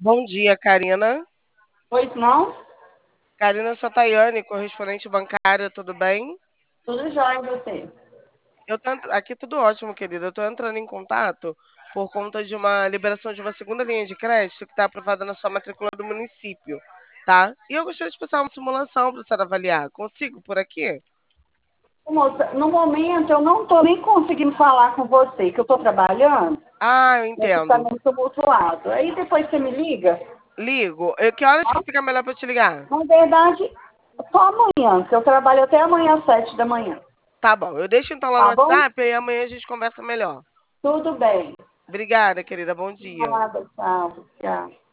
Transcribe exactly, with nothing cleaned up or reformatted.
Bom dia, Karina. Pois não? Karina Satayane, correspondente bancária, tudo bem? Tudo jóia em você. Eu tô, entr- aqui tudo ótimo, querida. Eu tô entrando em contato por conta de uma liberação de uma segunda linha de crédito que está aprovada na sua matrícula do município, tá? E eu gostaria de passar uma simulação para você avaliar. Consigo por aqui? Moça, no momento eu não estou nem conseguindo falar com você, que eu estou trabalhando, Ah, eu né, que está entendo. meio tumultuado. Aí depois você me liga. Ligo. Eu- que horas que fica melhor para eu te ligar? Na verdade, só amanhã, que eu trabalho até amanhã às sete da manhã. Tá bom. Eu deixo então lá no Tá bom? WhatsApp e amanhã a gente conversa melhor. Tudo bem. Obrigada, querida. Bom dia. Nada, tchau, tchau.